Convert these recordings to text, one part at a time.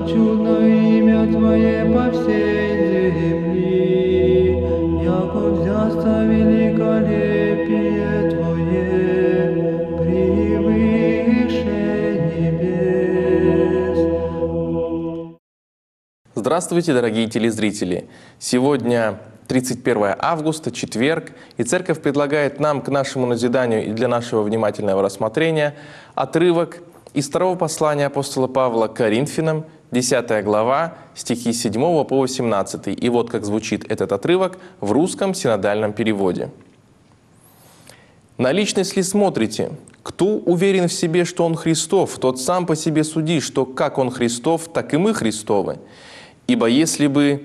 чудно имя Твое по всей земли, яко взясться великолепие Твое превыше небес. Здравствуйте, дорогие телезрители! Сегодня 31 августа, четверг, и Церковь предлагает нам к нашему назиданию и для нашего внимательного рассмотрения отрывок из второго послания апостола Павла к Коринфянам, 10 глава, стихи 7 по 18. И вот как звучит этот отрывок в русском синодальном переводе. «На личность ли смотрите? Кто уверен в себе, что он Христов, тот сам по себе суди, что как он Христов, так и мы Христовы. Ибо если бы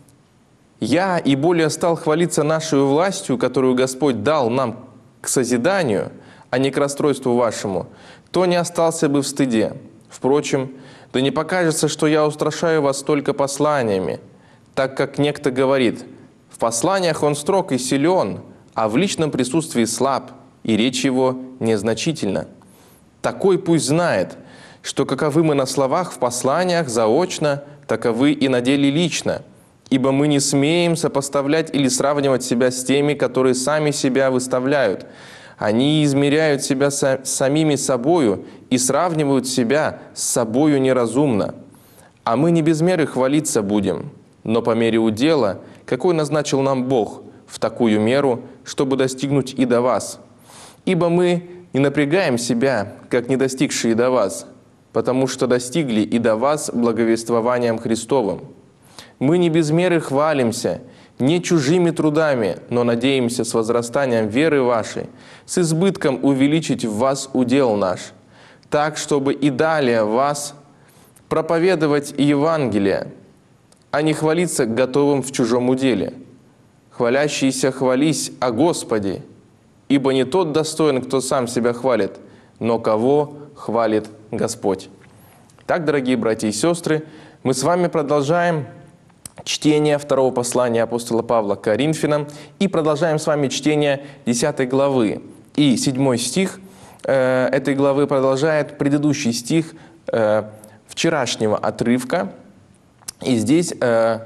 я и более стал хвалиться нашей властью, которую Господь дал нам к созиданию, а не к расстройству вашему, то не остался бы в стыде. Впрочем, да не покажется, что я устрашаю вас только посланиями, так как некто говорит, в посланиях он строг и силен, а в личном присутствии слаб, и речь его незначительна. Такой пусть знает, что каковы мы на словах в посланиях заочно, таковы и на деле лично, ибо мы не смеем сопоставлять или сравнивать себя с теми, которые сами себя выставляют. Они измеряют себя самими собою и сравнивают себя с собою неразумно. А мы не без меры хвалиться будем, но по мере удела, какой назначил нам Бог, в такую меру, чтобы достигнуть и до вас. Ибо мы не напрягаем себя, как не достигшие до вас, потому что достигли и до вас благовествованием Христовым. Мы не без меры хвалимся, не чужими трудами, но надеемся с возрастанием веры вашей, с избытком увеличить в вас удел наш, так, чтобы и далее вас проповедовать Евангелие, а не хвалиться готовым в чужом уделе. Хвалящийся хвались о Господе, ибо не тот достоин, кто сам себя хвалит, но кого хвалит Господь». Так, дорогие братья и сестры, мы с вами продолжаем чтение второго послания апостола Павла к Коринфянам и продолжаем с вами чтение 10 главы. И 7 стих этой главы продолжает предыдущий стих вчерашнего отрывка. И здесь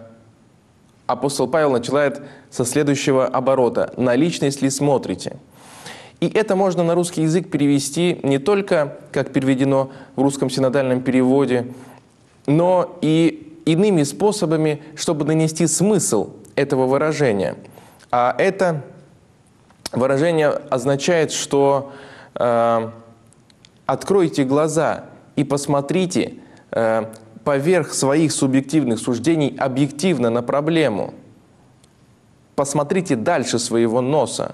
апостол Павел начинает со следующего оборота. «На личность ли смотрите?» И это можно на русский язык перевести не только, как переведено в русском синодальном переводе, но и иными способами, чтобы донести смысл этого выражения. А это выражение означает, что откройте глаза и посмотрите поверх своих субъективных суждений объективно на проблему. Посмотрите дальше своего носа.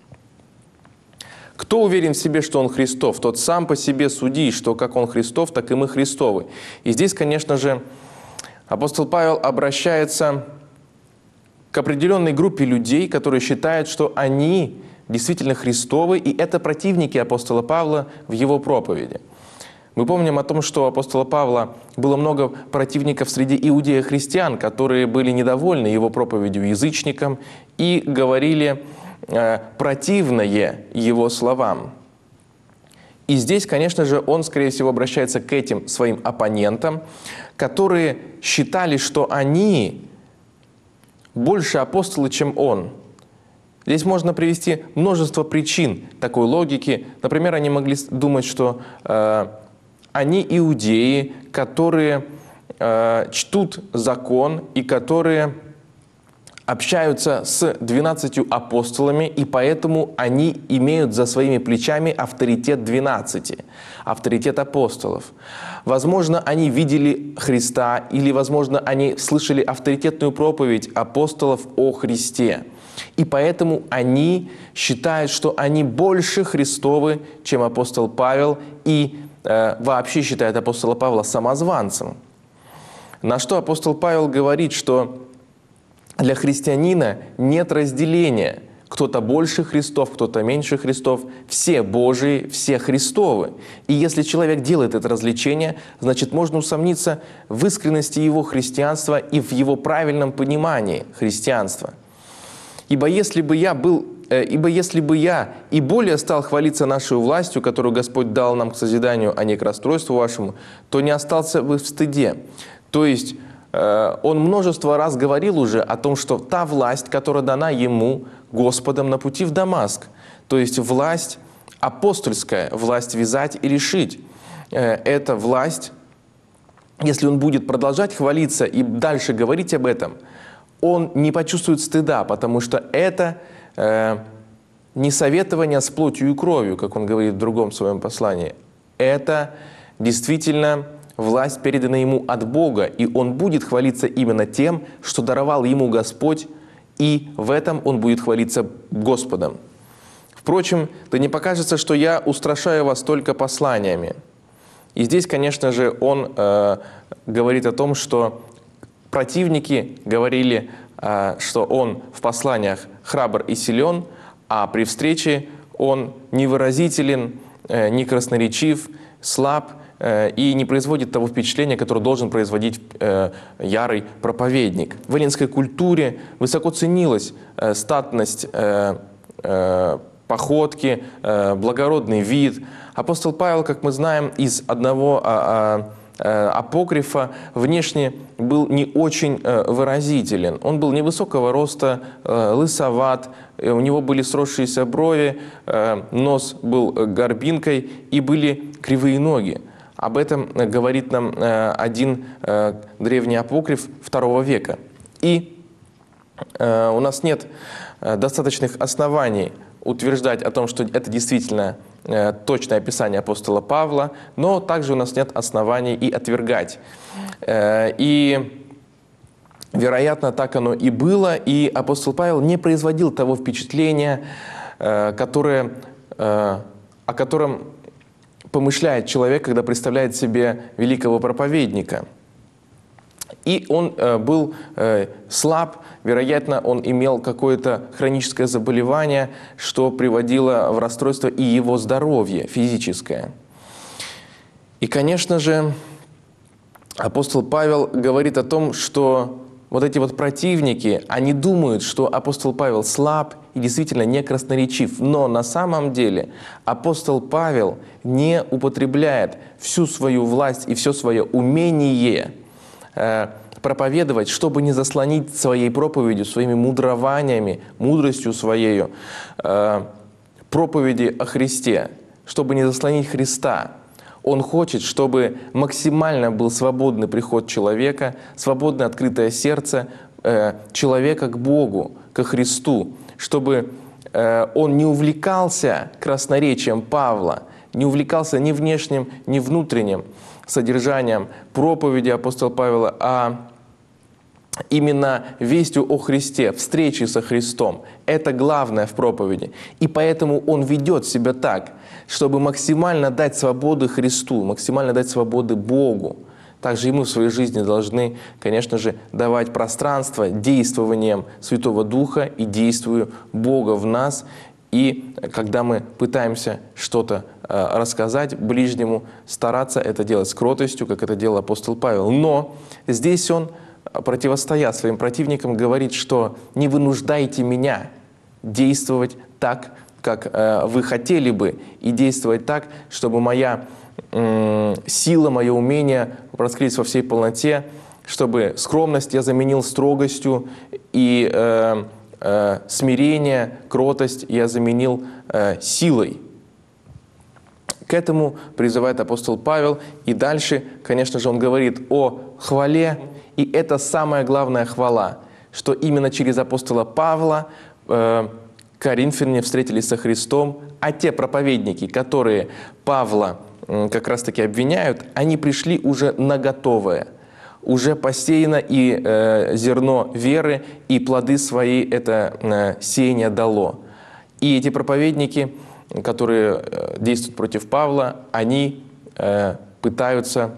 Кто уверен в себе, что он Христов, тот сам по себе суди, что как он Христов, так и мы Христовы. И здесь, конечно же, апостол Павел обращается к определенной группе людей, которые считают, что они действительно Христовы, и это противники апостола Павла в его проповеди. Мы помним о том, что у апостола Павла было много противников среди иудеев-христиан, которые были недовольны его проповедью язычникам и говорили противное его словам. И здесь, конечно же, он, скорее всего, обращается к этим своим оппонентам, которые считали, что они больше апостолы, чем он. Здесь можно привести множество причин такой логики. Например, они могли думать, что они иудеи, которые чтут закон и которые общаются с 12 апостолами, и поэтому они имеют за своими плечами авторитет 12, авторитет апостолов. Возможно, они видели Христа, или, возможно, они слышали авторитетную проповедь апостолов о Христе. И поэтому они считают, что они больше Христовы, чем апостол Павел, и вообще считают апостола Павла самозванцем. На что апостол Павел говорит, что для христианина нет разделения. Кто-то больше Христов, кто-то меньше Христов. Все Божии, все Христовы. И если человек делает это развлечение, значит, можно усомниться в искренности его христианства и в его правильном понимании христианства. Ибо если бы я и более стал хвалиться нашей властью, которую Господь дал нам к созиданию, а не к расстройству вашему, то не остался бы в стыде. То есть он множество раз говорил уже о том, что та власть, которая дана ему Господом на пути в Дамаск, то есть власть апостольская, власть вязать и решить, эта власть, если он будет продолжать хвалиться и дальше говорить об этом, он не почувствует стыда, потому что это не советование с плотью и кровью, как он говорит в другом своем послании. Это действительно власть, передана ему от Бога, и он будет хвалиться именно тем, что даровал ему Господь, и в этом он будет хвалиться Господом. Впрочем, да не покажется, что я устрашаю вас только посланиями. И здесь, конечно же, он говорит о том, что противники говорили, что он в посланиях храбр и силен, а при встрече он невыразителен, не красноречив, слаб и не производит того впечатления, которое должен производить ярый проповедник. В эллинской культуре высоко ценилась статность походки, благородный вид. Апостол Павел, как мы знаем, из одного апокрифа внешне был не очень выразителен. Он был невысокого роста, лысоват, у него были сросшиеся брови, нос был горбинкой и были кривые ноги. Об этом говорит нам один древний апокриф II века. И у нас нет достаточных оснований утверждать о том, что это действительно точное описание апостола Павла, но также у нас нет оснований и отвергать. И, вероятно, так оно и было, и апостол Павел не производил того впечатления, о котором помышляет человек, когда представляет себе великого проповедника. И он был слаб, вероятно, он имел какое-то хроническое заболевание, что приводило в расстройство и его здоровье физическое. И, конечно же, апостол Павел говорит о том, что вот эти вот противники, они думают, что апостол Павел слаб и действительно не красноречив. Но на самом деле апостол Павел не употребляет всю свою власть и все свое умение проповедовать, чтобы не заслонить своей проповедью, своими мудрованиями, мудростью своей проповеди о Христе, чтобы не заслонить Христа. Он хочет, чтобы максимально был свободный приход человека, свободное открытое сердце человека к Богу, ко Христу, чтобы он не увлекался красноречием Павла, не увлекался ни внешним, ни внутренним содержанием проповеди апостола Павла, а именно вестью о Христе, встречей со Христом. Это главное в проповеди. И поэтому он ведет себя так, чтобы максимально дать свободы Христу, максимально дать свободы Богу. Также и мы в своей жизни должны, конечно же, давать пространство действованием Святого Духа и действию Бога в нас. И когда мы пытаемся что-то рассказать ближнему, стараться это делать с кротостью, как это делал апостол Павел. Но здесь он, противостоя своим противникам, говорит, что не вынуждайте меня действовать так, как вы хотели бы, и действовать так, чтобы моя сила, мое умение раскрылись во всей полноте, чтобы скромность я заменил строгостью, и смирение, кротость я заменил силой. К этому призывает апостол Павел. И дальше, конечно же, он говорит о хвале. И это самая главная хвала, что именно через апостола Павла коринфяне встретились со Христом, а те проповедники, которые Павла как раз-таки обвиняют, они пришли уже на готовое. Уже посеяно и зерно веры, и плоды свои это сеяние дало. И эти проповедники, которые действуют против Павла, они пытаются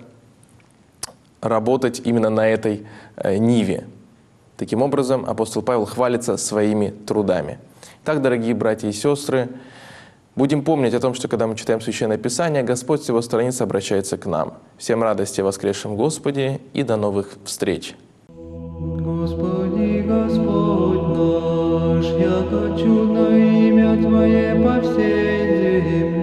работать именно на этой ниве. Таким образом, апостол Павел хвалится своими трудами. Так, дорогие братья и сестры, будем помнить о том, что когда мы читаем Священное Писание, Господь с Его страниц обращается к нам. Всем радости о воскресшем Господе и до новых встреч! Господи, Господь наш, яко чудно имя Твое по всей земле.